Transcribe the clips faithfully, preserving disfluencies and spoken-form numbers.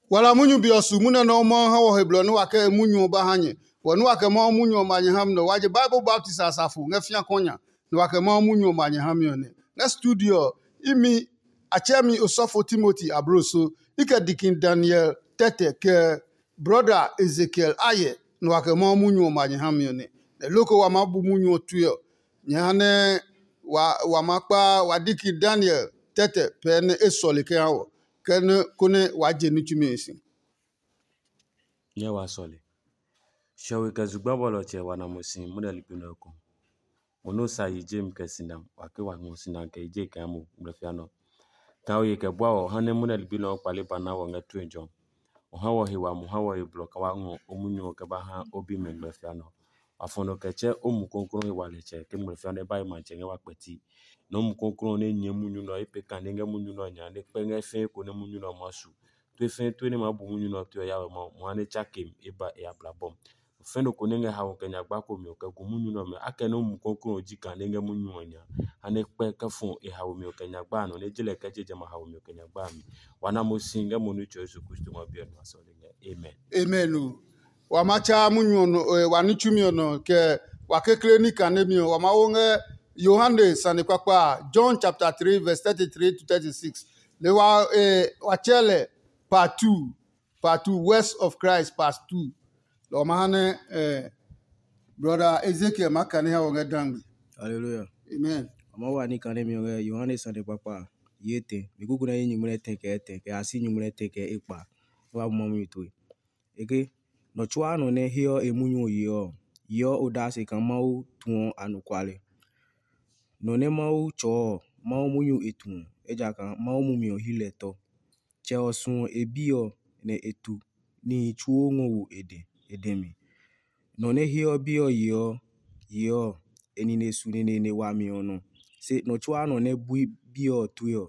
wala munyu biosu muna no mo ha wo heblo no waka munyu ba hanye wonu waka mo munyu manye ham no waje Bible Baptist asafu ngafia konya no waka mo munyu manye ham yo ne na studio imi achemi Osofo Timothy Abroso ike Dikin Daniel Tete ke brother Ezekiel Aye no waka mo munyu manye ham yo ne loko wa mabu munyu tuyo nyane wa wa makpa wa Dikin Daniel Tete pen esole ke hawo kene kone waje ni tumesi nye wa sole shawe kazugba bolo che wana musin mudali pino ko ono sa yije mkesinam wake wa musina ke je kamu mrefiano tawo ye ke bwa o hane mudali pino kwale bana wo ngatu enjo o hawo hiwa mu hawo e bloka wa ngo omunyo ke ba ha obi mrefiano afono keche omu konkoro hiwa leche ke mrefiano ba ma chenge wa peti no mu konkoro ne nyemunyu no ipe kanenge munyu no nya ne penge fe ko ne munyu no masu to fe to ne mabu munyu no to ya mo mo ane chakem eba e ablabom fe no ko nenge hawo kenya gba ko mi o ke munyu no me ake no mu konkoro ji kanenge munyu nya ane pe ka fun e hawo mi o kenya gba no ne jile ke jeje ma hawo mi o kenya gba mi wana mo singa mo nu Yesu Kristo ma bi no so le amen amen wa macha munyu no wa ni tumi no ke wa kekle ni kanemi wa ma wonge Yohane Sanekwakwa, John chapter three, verse thirty-three to thirty-six. Le wa eh, wachele part two, part two, West of Christ, part two. Lo mahane eh, brother Ezekiel makane ha wonge dangbi. Hallelujah. Amen. Ama wa ni kane mi onge Yohane Sanekwakwa yete. Mikuku na yi nyumune teke ete, ke asi nyumune teke ekpa. Wa mamu itwe. Eke no chwa no ne hiyo emunyu yo. Yo odase kamau tuon anukwale. No ne mau cho mau munyu etu ejaka mau mumio hileto che osun ebio ne etu ni chuo ngo ede edemi no ne hio bio yo yo eni ne su ne ne wa mi ono se no chua no ne bui bio tuyo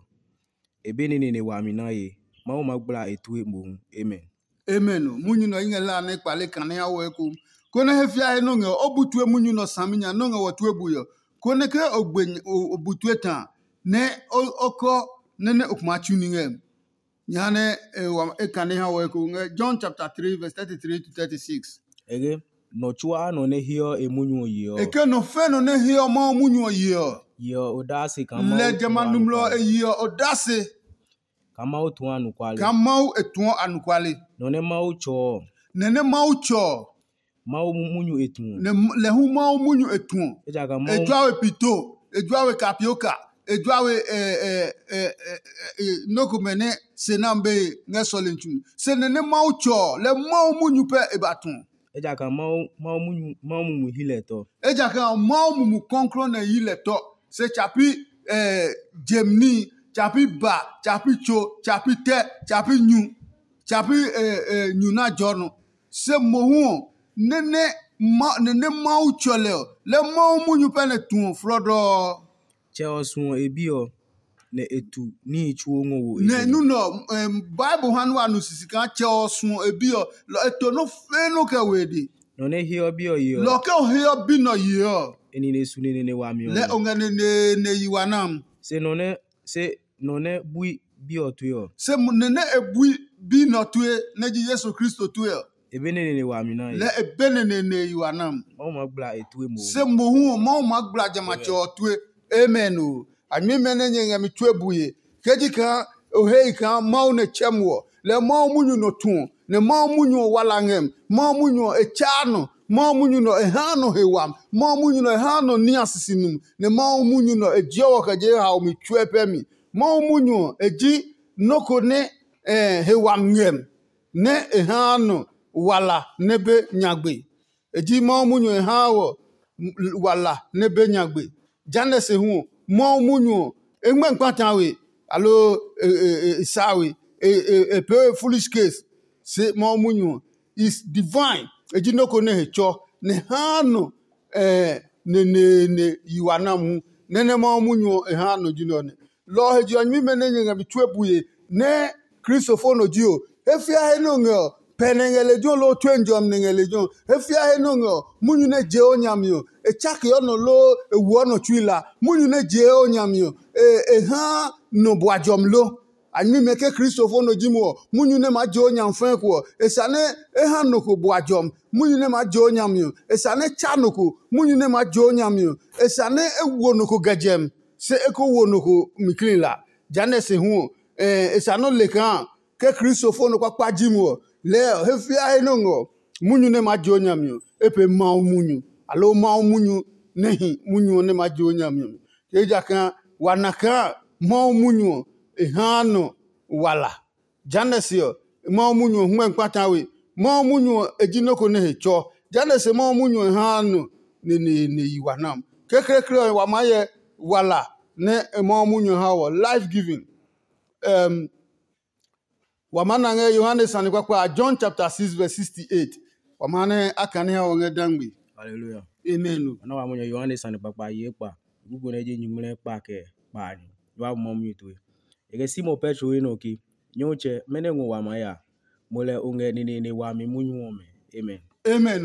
ebe ne ne wa mi na ye mau magbla etu emo amen amen munyu no ingela ne kpale kan ya wo eku ko ne hefia he no nge obutu munyu no saminya no nge wotu ebuyo kone ke ogben obutu etan ne oko ne ne okumachu ninge nyane e kane ha wo ko John chapter three verse thirty-three to thirty-six ege no chua no ne hio emunyu yo eke no fe no ne hio ma munyu yo yo odase kama le jamanumlo e yo odase kama otu anukwale kama etu anukwale no ne mau cho ne ne mau cho mau munyu etu ne le hu mau munyu etu ejaka mau ejuawe pito ejuawe kapioka ejuawe eh eh eh nokumene senambe ngesolenchu se ne ne mau cho le mau munyu pe ebatun ejaka mau mau munyu mau mumu hileto ejaka mau mumu konkro na hileto se chapi eh jemni chapi ba chapi cho chapi te chapi nyu chapi eh, eh nyuna jono se mohu nene ma nene mau chole le mau munyu pene tun frodo che osun ebio ne etu ni chuo ngo ne nu no um, Bible hanu anu sisika che osun ebio lo eto no fe no ke wedi no ne hio bio yo lo ke hio bi no yo eni ne su ne ne wa mi le ongene ne ne yiwanam se no ne se no ne bui bio tu yo se nene ebui bi no tue ne ji Yesu Kristo tue ebe ne ne wa mi na le ebene ne ne yiwanam mau magbla etu emo se mohu mau magbla jama che otue amen o anyi mene nyenga mi tue buye keji ka ohei ka mau ne chemwo le mau munyu no tun ne mau munyu walangem mau munyu echano mau munyu no ehano hewam mau munyu no ehano ni asisinum ne mau munyu no ejiowo ka je ha o mi tue pemi mau munyu eji noko ne eh hewam ngem ne ehano wala nebe nyagbe eji mau munyu ehawo wala nebe nyagbe janese hu mau munyu engbe nkwatawe alo isawe a very foolish case say mau munyu is divine eji noko ne hecho ne hano eh ne ne ne yiwanam ne ne mau munyu ehano jinone lo heji anyi menenye ngabi twebuye ne Christopher dio efia he no ngo penengelejo lo twenjom nengelejo efia he no ngo munyu ne je onyamio e chake ono lo ewu ono twila munyu ne je onyamio e e ha no boajom lo anyi me ke Christopher no jimo munyu ne ma jo nyam fan ko esane e han no ko boajom munyu ne ma jo nyam yo esane cha no ko munyu ne ma jo nyam yo esane e wo no ko gajem se e ko wo no ko miklin la jane se hu eh esano le kan ke Christopher no kwa kwa jimo le hefia he no ngo munyu ne ma jo nyam yo epe ma munyu alo ma munyu nehi munyu ne ma jo nyam yo ke jakan wanaka ma munyu ehano wala janesio ma munyu hwen kwatawe ma munyu ejinoko ne hecho janese ma munyu ehano ne ne ne yiwanam kekrekre wa maye wala ne ma munyu hawo life giving um wamana nge Yohane sanikwa kwa John chapter six verse sixty-eight wamane akane ha wonge dangbi Hallelujah. amen Ana wa mo Yohane sane papa ye pa. Gugu na je nyumre pa ke pa ni. Wa mo mu to. Ege Simon Petro we no ki. Nyoche mene ngo wa maya. Mole unge ni ni wa mi munyu ome. Amen. amen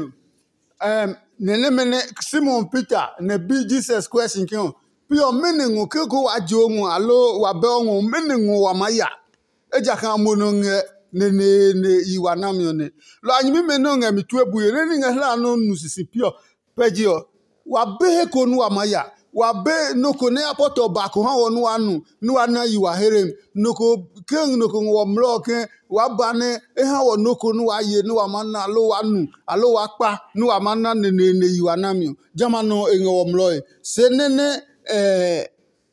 um nene mene Simon Peter ne bi Jesus question kion pio mene ngo ke ko ajo ngo alo wa be ngo mene ngo wa maya eja kan mo no nge ne ne ne iwa nam yo ne lo anyi mi mene ngo mi tu ebuye ne nge hla no nusisi pio pejio wa be ko nu wa maya wa be no ko ne apoto ba ko ha wonu anu nu ana yiwa herem no ko ken no ko wo mlo ke wa ba ne e ha wo no ko nu wa ye nu wa manna alo wa nu alo wa pa nu wa manna ne ne ne yiwa namio jama no e wo mlo e se ne ne eh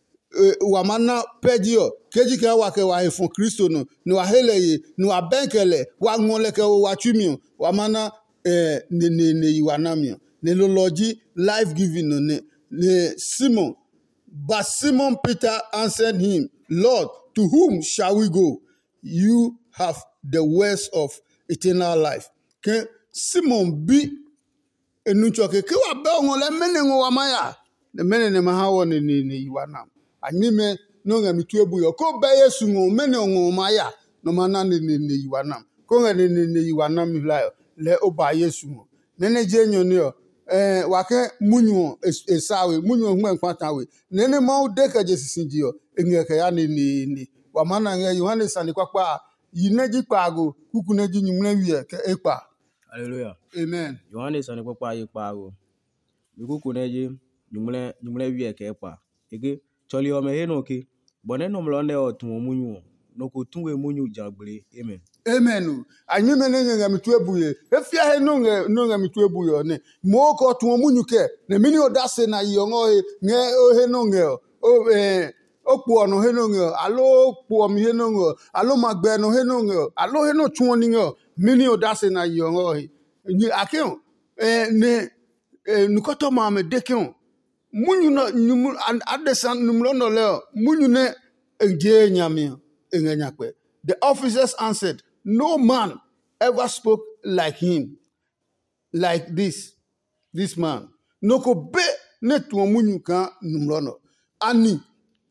wa manna pejio keji ka wa ke wa efun Kristo no ni wa heleye ni wa benkele wa ngole ke wa twimio wa manna eh ne ne ne yiwa namio ne lology life giving no ne Le Simon, but Simon Peter answered him, Lord, to whom shall we go? You have the words of eternal life. Ke Simon bi enuchoke ke wa be won le mene ngo wa maya. The mene ne ma wo ne ne yiwana. Anyi me no nga mitu ebu yo ko be Yesu ngo mene ngo maya no mana ne ne ne yiwana. Ko nga ne ne ne yiwana mi la le oba Yesu ngo. Nene je nyo ne yo eh wake munyu esawe munyu hwen kwatawe nene ma udeka jesisinjio engeke ya ni ni ni wa mana nge Yohane sani kwakwa yineji pago kukuneji nyumne wie ke ekpa Hallelujah. amen Yohane sane papa ye pa go. Gugu na je nyumre nyumre wi ke pa. Ege choli o me he no ki. Bone no mlo ne otun munyu. No ko tunwe munyu jagbere. Amen. amen anyi mene nge mitu ebuye efia he no nge no nge mitu ebuye ne mo ko tun munyu ke ne mini odase na yongo nge o he no nge o eh opu ono he no nge alo pu om he no nge alo magbe no he no nge alo he no tun ni nge mini odase na yongo ni akin eh ne nukoto ma me dekin munyu no nyum adesan numlo no le munyu ne eje nyame enganyakwe. The officers answered, no man ever spoke like him, like this, this man. No ko be ne tu munyu kan numrono. Ani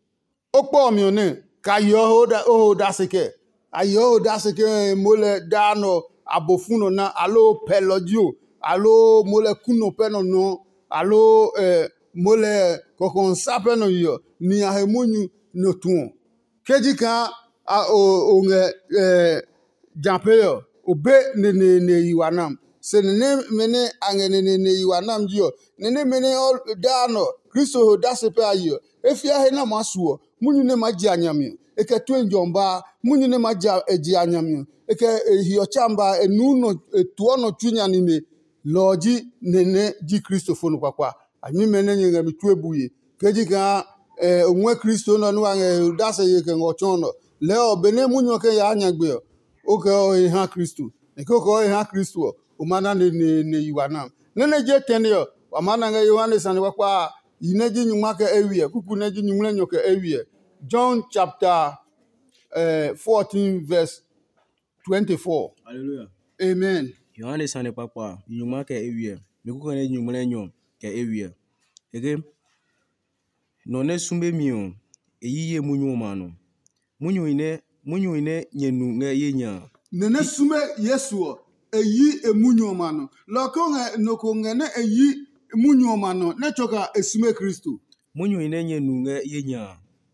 okpo mi one ka yo ho da o da seke. Ayo da seke mole dano abofuno na alo pelodio, alo mole kuno peno no, alo eh, mole kokon sapeno yo ni ahemunyu no tu. Keji kan a o nge eh jampeyo obe ne ne ne yiwanam se ne mene ange ne ne ne yiwanam dio ne ne mene dano Kristo ho dasepe ayo efia he na masuo munyu ne maji anyamio eke twenjomba munyu ne maja eji anyamio eke hio chamba enuno etuono twinya ni me loji ne ne ji Kristo fonu kwakwa anyi mene nge mitwebuye keji kan eh onwe Kristo no no ange dase ye ke ngochono leo bene munyo ke ya anyagbe oke o ha Kristo e ko ko ha Kristo o mana ne ne ne yiwana nene je tenio o mana nga Yohane sane kwa yineji nyuma ke ewie kuku neji nyumle nyoke ewie John chapter uh, fourteen verse twenty-four. Hallelujah. Amen. Yohane sane papa nyuma ke ewie. Mekuko ne nyumle nyo ke ewie. Ege no ne sumbe mion eyiye munyu mano. Munyu ine munyu ine nyenu nge yenya. Nene sume Yesu eyi emunyu mano. Loko nge noko ngene eyi munyu mano ne choka esume Kristo. Munyu ine nyenu nge yenya.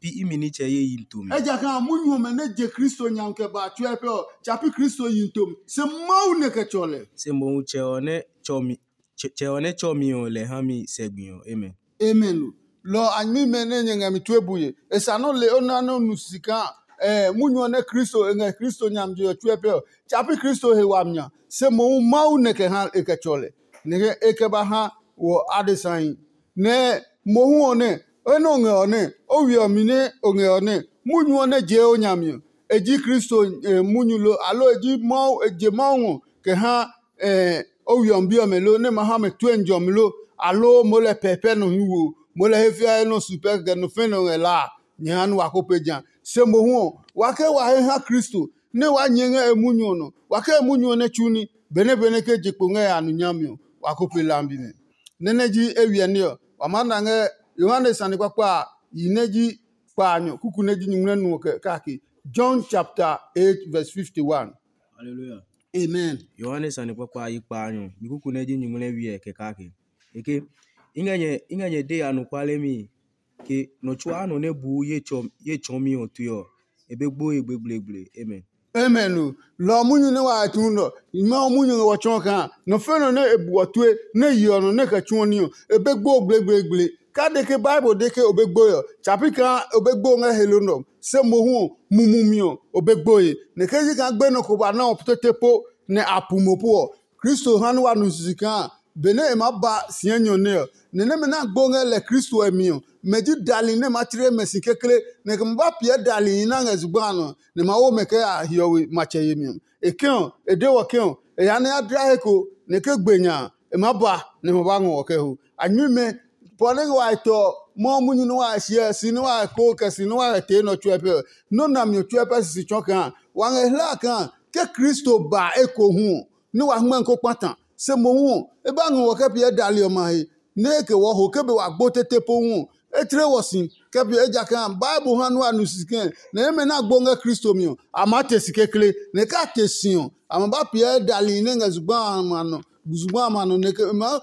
chapi imini che ye yintum eja kan munyu me ne je Kristo nyam ke ba tue pe o chapi Kristo yintom se mau ne ke chole se mo che one chomi che one chomi o le hami segbin amen amen lo anyi me ne nyanga mi tue buye esa no le ona no nusika eh munyu ne Kristo nge Kristo nyam je tue pe o chapi Kristo he wamnya se mo mau ne ke ha e ke chole ne e ke ba ha wo adesan ne mo hu one eno nge one o wi omine onge one munyu one je onyamyo eji Kristo eh, munyu lo alo eji mau eje mau ke ha eh o wi ombio melo ne ma ha me twenjo melo alo mo le pepe no hiwo mo le hefia no super ge no fe no la nyanu akopejan se mo hu wa ke wa he ha Kristo ne wa nyenga emunyu no wa ke emunyu ne chuni bene bene ke jekpo nge anu nyamyo wa kope lambi ne neneji ewiane yo amana nge Yohane sani kwa kwa yineji kwa anyo kuku neji nyumne nuke kaki John chapter eight verse fifty-one. Hallelujah. Amen. Yohane sani kwa kwa ikpa anyo bikuku neji nyumne wie ke kaki eke inganye inganye de anu kwale mi ke no chwa no ne bu ye chom ye chomi otuyo ebegbo egbegble amen. Amen. Lo munyu ne wa tundo. Ima munyu ne wa chonka. No feno ne ebu atue ne yono ne ka choni ebegbo gbegble. Ka de ke Bible de ke obegbo yo. Chapika obegbo nga helono. Se mohu mumumio obegbo ye. Ne ke ji kan gbe no ko ba na optetepo ne apumopo. Kristo hanu wa nusika. Bene ema ba sienyo ne. Ne ne mena gbonga le Kristo emio. Meji dali ne matire mesi kekele ne kamba pie dali na ngezubano ne mawo meke a hiyowe mache mi ekon ede wo kon e ya na adra eko ne ke gbenya e maba ne maba ngo ke hu anwime pole wa to mo munyu no wa hie si no wa ko ke si no wa te no twepe no na mi twepe si chokan wa ngela kan ke Kristo ba eko hu ne wa hman ko patan se mo hu e ba ngo ke pie dali o mai ne ke wo ho ke be wa gbotete po hu etre wosin kebi eja kan Bible hanu anu siken na eme na gbonga Kristo mi amate sikekle ne ka tesion amaba pie dali ne ngazugba mano guzugba mano ne ke ma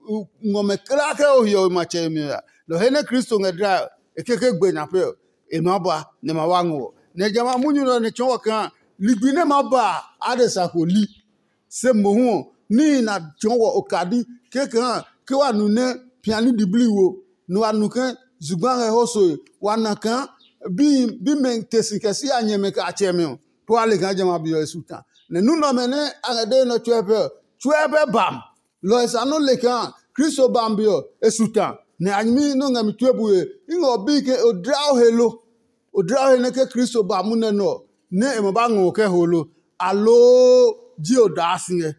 ngome krake o yo ma chemi lo hene Kristo ngedra ekeke gbenya pe e maba ne mawango ne jama munyu no ne chwa kan ligbine maba adesa ko li se mohun ni na chwa okadi kekan ke wa nu ne piani dibliwo no anukan zugban hoso wanakan bi bi men tesikasi anyeme ka acheme to ale kan jama bi esuta ne nu no mene agade no twepe twepe bam lo esano le kan Kristo bam bi esuta ne anyi no ngam twebuye ingo bi ke odrao helo odrao ne ke Kristo bam ne no ne e mo ba ngo ke holo alo ji odasinge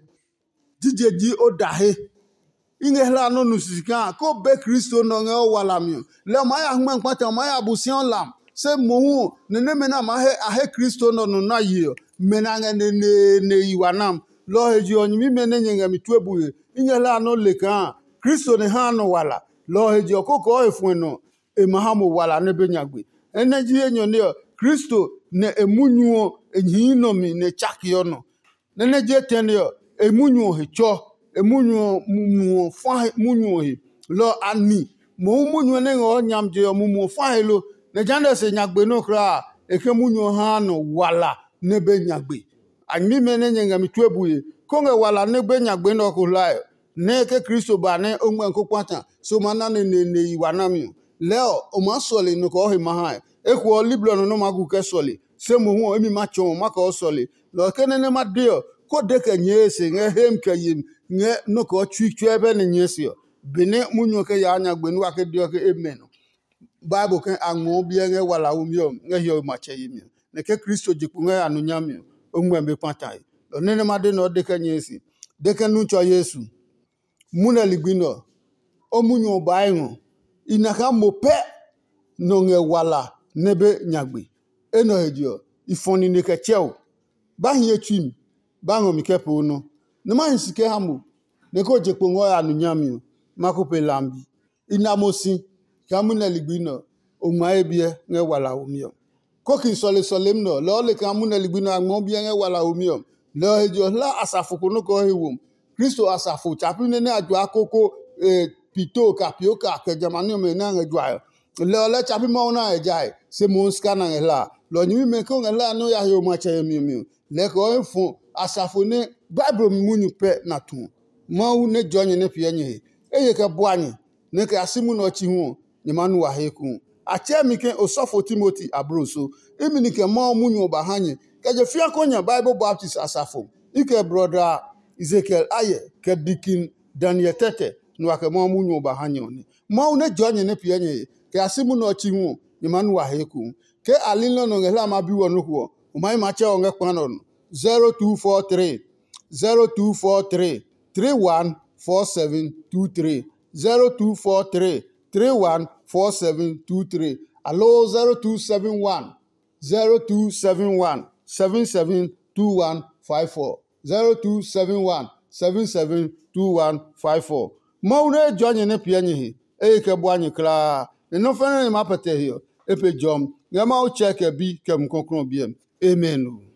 dije ji odahe inge hla no nusika ko be Kristo no nge wala mi le ma ya hman pata ma ya busion lam se mohu ne ne mena ma he ahe Kristo no no na yi mena nge ne ne ne yiwanam lo heji onyi mi mene nge mi twebuye inge hla no le kan Kristo ne ha no wala lo heji okoko efun no e ma ha mo wala ne benyagbe eneji enyo ne Kristo ne emunyu enyi no mi ne chakio no ne ne je tenyo emunyu hecho emunyu mumu fa munyu he lo ani mo munyu ne ngo nyamje mumu fa he lo ne jande se nyagbe no kra eke munyu ha no wala ne be nyagbe anyi me ne nyenga mitwebuye konge wala ne be nyagbe no ko la ne ke Kristo ba ne onwe nko kwata so mana ne ne ne iwanami leo o ma sole no ko he ma ha ekwo libro no no magu ke sole se mo hu emi ma chon ma ko sole lo ke ne ne ma dio ko de ke nyese nge hem ke yin nge no ko twitwe ebe ne nyesio bene munyo ke ya anya gbenu ake dio ke amen Bible ke anwo bi nge wala umyo nge yo mache yimi ne ke Kristo jipu nge anu nyami onwe mbe patai ne ne ma de no de ke nyesi de ke nu cho Yesu muna ligbino o munyo ba yin inaka mope no nge wala nebe nyagbe eno hedio ifoni ne ke cheo ba hin etwim ba ngo mi kepo no ne ma hisike hamu ne ko jepo ngo ya nu nyami makope lambi inamosi kamuna ligbino o ma ebie nge wala omio kokin sole sole mno lo le kamuna ligbino agmo bie nge wala omio lo hejo la asafuko no ko hewom Kristo asafu chapi ne ne aju akoko eh, pito kapioka ke jamani me na nge jwa le ole chapi ma na ejai se mo ska na ngela lo nyi me ko ngela no ya yo ma che mi mi le ko fun asafo ne bible mu nyu pe na tu ma wu ne jonye ne pie nye eye ke boanyi ne ke asimu no chi hu ni manu wa heku ache mi ke osofo Timothy abroso imi ni ke ma mu nyu ba hanye ke je fia konya Bible Baptist asafo ike brother Ezekiel aye ke dikin Daniel tete no ke ma mu nyu ba hanye oni ma wu ne jonye ne pie nye ke asimu no chi hu ni manu wa heku ke alilo no ngela ma bi wo no ho o mai ma che o nge kwano zero two four three zero two four three three one four seven two three zero two four three three one four seven two three allo zero two seven one zero two seven one seven seven two one five four zero two seven one seven seven two one five four maune jonye ne pianyi e ke boanyi kra ne no fene ma pete hio epe jom ngama o check bi kem konkron biem amen.